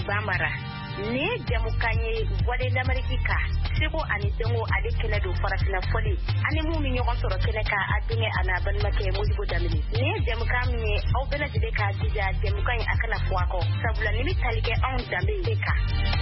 Bambara. Ni jamukanye wale d'Amerika. Sego ani dengo ale kele do farafina foli. Ani mu mi nyoko soro kele ka adinge ana ban make mujibu damini. Ni jamukanye au bela jide ka dija jamukanye akana fuako. Sabula ni mitalike on dambe deka.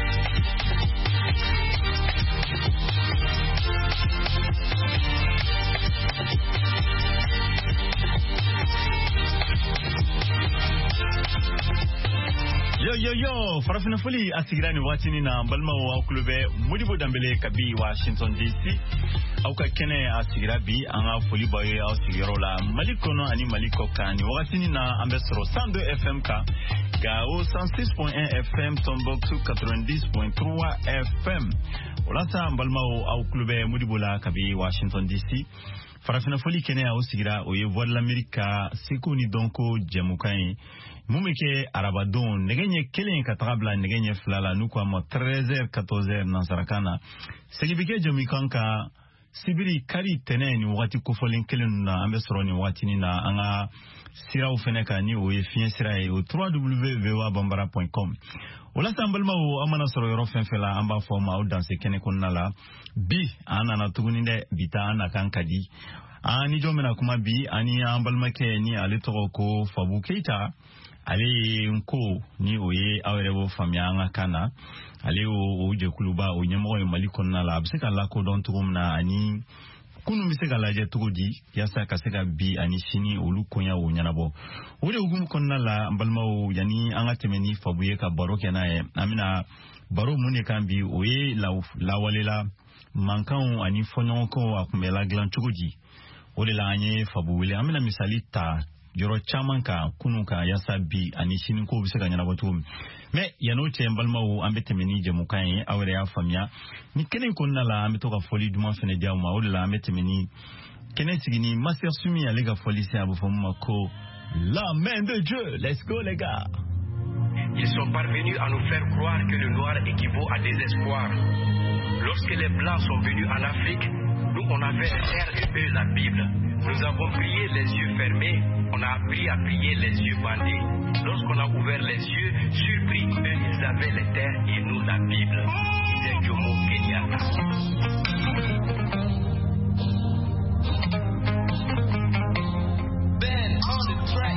Yo, farafina foli asigirani watini na balma wa klube Modibo Dambele kabi Washington DC. Au ka kene asigira bi anga foli baye au sigiro la malikono ani maliko kani watini na ambesoro 102 FM ka gao 106.1 FM Tombouctou 90.3 FM. Olasa balma wa klube Modibo la kabi Washington DC. Farafina foli kene au sigira oye voix de l'Amérique sekoni donko jamukai. Mumike arabadon negenye kelen katabla negenye flala nukwa mo 13h 14h nansarakana segibike jomikanka sibiri kari teneni wakati kufolin kelen na ambesroni watini na anga sira ufeneka ni oye fien sira e o www.bambara.com Ola sambalma o amana soro yoro fenfela amba forma o danse kene konnala bi ana na tuguninde bita ana kankadi ani jomena kuma bi ani ambalma ke ni alitoko ko Fabu Keita ale nko ni oye awrebo famyanga kana ale o je kuluba o nyemo e maliko na la abseka la ko don turumna ani kunu miseka la je tugodi yasa kaseka bi ani shini olukonya o nyanabo ore ugum konna la mbalma o yani anga temeni Fabuye ka baro kenae amina baro mune kambi oye la walela mankan ani fonyon ko akumela glan tugodi ore la anye Fabuye amina misalita Yoro chamanka kunuka yasa bi ani shinin ko bisa ganya nabatu me yano che mbalma o ambete meni je mukai awre ya famia ni kene konna la ametoka foli duma fene dia ma la ambete meni kene tigini master sumi alega foli se abu fomma ko la main de Dieu. Let's go les gars. Ils sont parvenus à nous faire croire que le noir équivaut à désespoir. Lorsque les blancs sont venus en Afrique, nous on avait un air et eux la Bible. Nous avons prié les yeux fermés, on a appris à prier les yeux bandés. Lorsqu'on a ouvert les yeux, surpris, eux ils avaient les terres et nous la Bible. C'est Jomo Kenyatta. Ben on the track.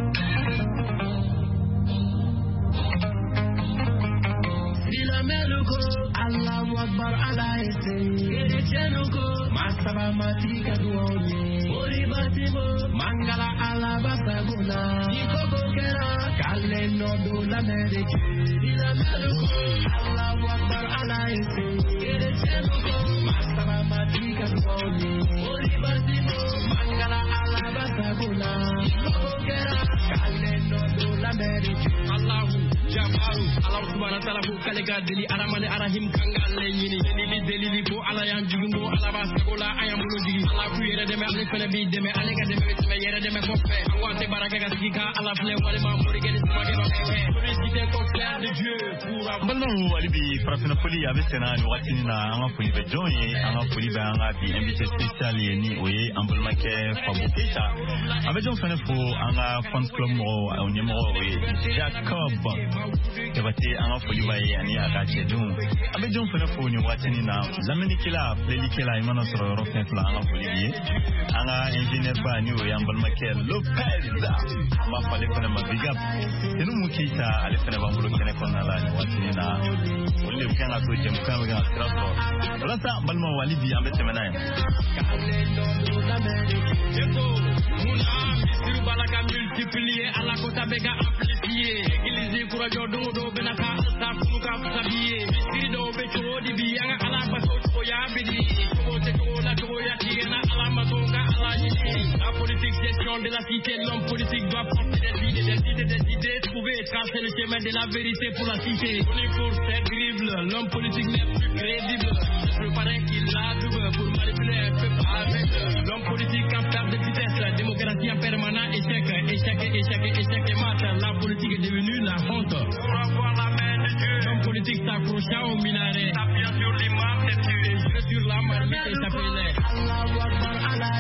Allahu Akbar Allah Erechenuko Masaba Matika Duonye Oribatimo Mangala Allah Basaguna Nikogo Kera Kaleno Dula Mereke Ilameluko Allahu Akbar Allah Erechenuko Masaba Matika Duonye Oribatimo Mangala Allah Basaguna Nikogo Kera Kaleno Dula Mereke Allahu Jabaru Allah subhanahu wa ta'ala ko kalega deli aramane arahim kangalle nyini ni deli ko ala yan jigumbo ala basagola ayam bulo jigi ala ku yere deme ale fele bi deme ale ga deme be yere deme ko fe wante baraka ga sika ala fle wale ma mori gene sama ge no fe publicité ko clair de Dieu pour balno alibi farafina foli abesena ni watini na anga foli be jonye anga foli be anga bi invité spécial ni oye ambalmake Fabu Keita abejon fene fo anga fans club mo onyemo oye Jacob kebati anga foli baye ani akache dum abejon fene fo ni watini na lamini kila pleli kila imana soro rofen fla anga foli bi anga engineer ba ni oye ambalmake Lopez ma fale fene ma big up tenu mukita ale fene ba mulo kene konna la ni watini na olle kanga to jem kanga ga transport rasa balma walidi ambete menaye Sur balaka multiplier à la kota bega amplifier église courage do benaka sa kuka sabier sido becho di bianga ala baso to ya bidi ko te ko la to ya tigena ala matonga ala yini la politique gestion de la cité l'homme politique doit porter des idées trouver tracer le chemin de la vérité pour la cité on est pour faire dribble l'homme politique n'est plus crédible je parais qu'il a double pour manipuler un peu avec l'homme politique capable de vitesse démocratie en permanent échec mat la politique est devenue la honte pour avoir la main de Dieu l'homme politique s'accrocha au minaret s'appuyant sur l'imam des tués sur la marmite et s'appelait Allahu Akbar Allah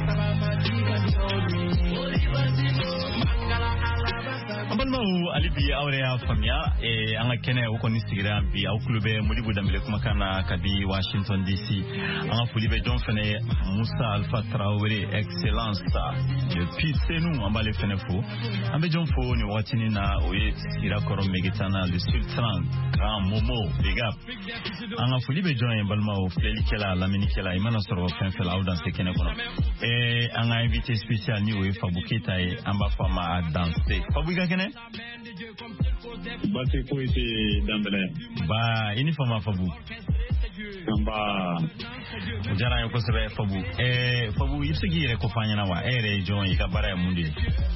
Abanma alibi awre famia an ka kene o koni sigira bi aw klube Modibo Dambélé kuma kana kabi Washington DC an fuli be jon fene Moussa Alpha Traoré excellence depuis nous en balé fene fo an be jon fo ni watini na oye sira korom megitana le sultan grand momo bega an fuli be jon en balma o fleli kala lamini kala imana soro fen fel aw dans kene kono an a invité spécial ni o Fabuketa e amba fama danser Fabuka kene Bate ko ite Dambélé ba ini fama Fabu amba jara yo ko sebe Fabu Fabu yisigi re ko fanya na wa ere jon yi ka bara mundi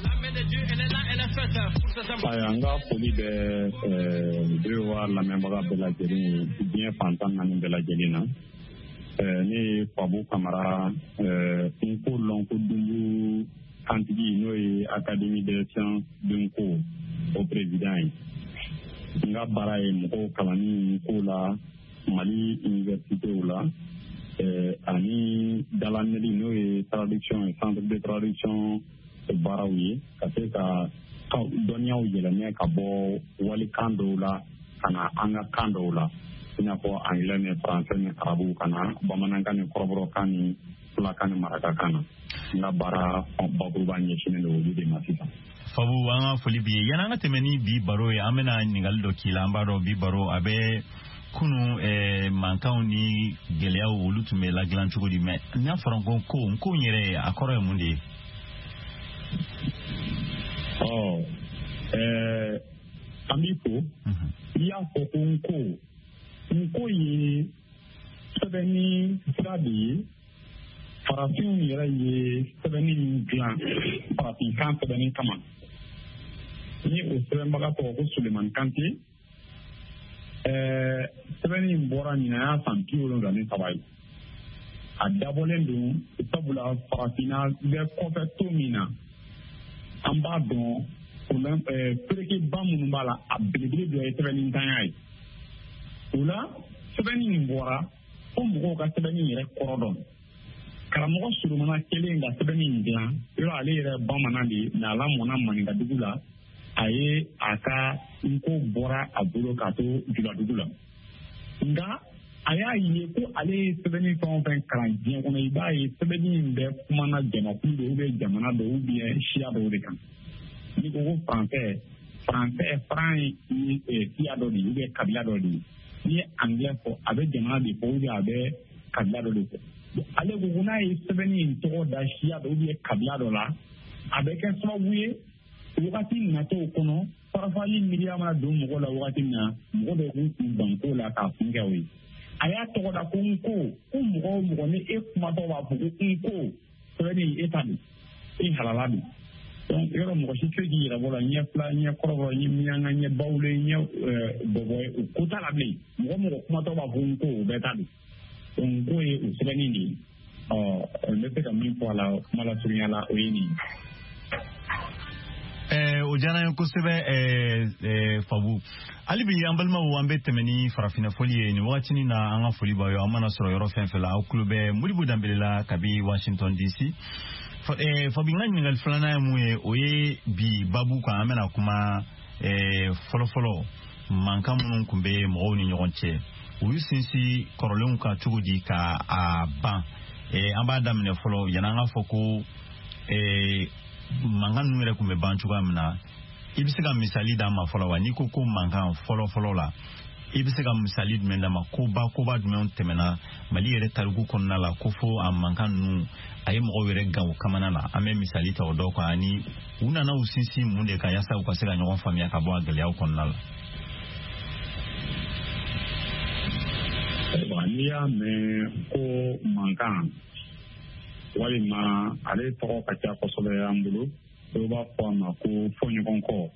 anga foli de dewa la membaga bela jeli bien fantan nan bela jeli na ni Fabu Camara ko lon ko dungu antigi noy académie des sciences d'un cours au président nga baraye mo kalani ko la Mali université oula ani dalaneli noy traduction et centre de traduction barawi kase ka doniaw yelane ka bo wali kando la kana anga kando la ina ko anglais ne français ne arabu kana bamananga ne korobro kani la kana maraka kana na bara babu banye shine do wudi masita Fabu anga foli bi yana na temeni bi baro ya amena ningal do kila ambaro bi baro abe kunu mankaw ni gelea olutume la glan chugo di me nya franco ko nyere akoro e mundi amipo ya ko ko yi sebeni fradi farafin yɛrɛ ye sɛbɛnni min dilan farafinkan sɛbɛnni kama ni o sɛbɛnbaga tɔgɔ ko Sulemani Kante sɛbɛnni in bɔra ɲinaya san 73 ye a dabɔlen don sabula farafinna bɛ kɔfɛ to min na an b'a dɔn ferekeba minnu b'a la a belebele dɔ ye sɛbɛnni ntanya ye o la sɛbɛnni in bɔra fo mɔgɔw ka sɛbɛnni yɛrɛ kɔrɔ dɔn karamɔgɔ surumana kelen ka sɛbɛnni in dilan yɔrɔ ale yɛrɛ bamanan de ye n'a lamɔna maninkadugu la a ye a ka nko bɔra a bolo k'a to juladugu la nka a y'a ye ko ale ye sɛbɛnni fɛn o fɛn kalan diɲɛ kɔnɔ i b'a ye sɛbɛnni in bɛ kumana jamakulu dɔw bɛ jamana dɔw siya dɔw de kan n'i ko ko faran ye siya dɔ de ye kabila dɔ de ye n'i ye anglais fɔ a bɛ jamana de fɔ a bɛ kabila dɔ de fɔ ale ko n'a ye sɛbɛnni in tɔgɔ da siya dɔ kabila dɔ la a bɛ kɛ sababu ye wagati natɔw kɔnɔ farafali miiriya mana don mɔgɔ la wagati min na mɔgɔ dɔw k'u kun banko la k'a kun kɛ o ye a y'a tɔgɔ da ko nko ko mɔgɔ o mɔgɔ ni e kumatɔ b'a fɔ ko nko sɛbɛnni e ta don e halala don donc yɔrɔ mɔgɔ si tɛ k'i yɛrɛ bɔ la ɲɛ fila ɲɛ kɔrɔbɔ ɲɛ miyanka ɲɛ bawule ɲɛ bɔbɔ ye o ko t'a la bilen mɔgɔ kumatɔ b'a fɔ nko o bɛɛ ta don donc ko ye o sɛbɛnni de ye n bɛ se ka min fɔ a la kuma la surunya la o ye nin o jana ko sɛbɛ Fabu ali bi an balimaw an bɛ tɛmɛ ni farafina foli ye ni wagati na an ka foli b'a ye an mana sɔrɔ yɔrɔ fɛn fɛn la aw kulo bɛ Modibo Dambélé la kabi Washington DC Fabu n ka ɲininkali filanan ye mun ye o ye bi babu kan an bɛna kuma fɔlɔfɔlɔ mankan minnu tun bɛ mɔgɔw ni ɲɔgɔn cɛ u y'u sinsin kɔrɔlenw kan cogo di ka a ban an b'a daminɛ fɔlɔ yanni an ka fɔ ko mankan ninnu yɛrɛ tun bɛ ban cogoya min na i bɛ se ka misali d'a ma fɔlɔ wa n'i ko mankan fɔlɔ la i bɛ se ka misali jumɛn d'a ma koba jumɛn tɛmɛna Mali yɛrɛ tariku kɔnɔna la ko fo a mankan ninnu a ye mɔgɔw yɛrɛ gan o kamana la an bɛ misali ta o dɔw kan ani u nana u sinsin mun de kan yasa u ka se ka ɲɔgɔn faamuya ka bɔ a gɛlɛyaw kɔnɔna la. N'i y'a mɛn ko mankan walima ale tɔgɔ ka ca kosɛbɛ an bolo dɔw b'a fɔ a ma ko fɔɲɔgɔn kɔ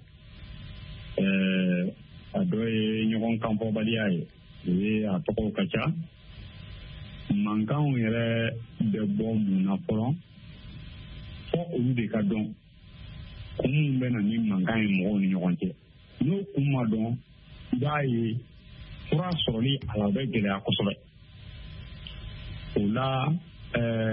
a dɔ ye ɲɔgɔn kanfɔbaliya ye o ye a tɔgɔw ka ca mankanw yɛrɛ bɛ bɔ mun na fɔlɔ fɔ olu de ka dɔn kun minnu bɛ na ni mankan ye mɔgɔw ni ɲɔgɔn cɛ n'o kun ma dɔn i b'a ye fura sɔrɔli a la bɛ gɛlɛya kosɛbɛ o la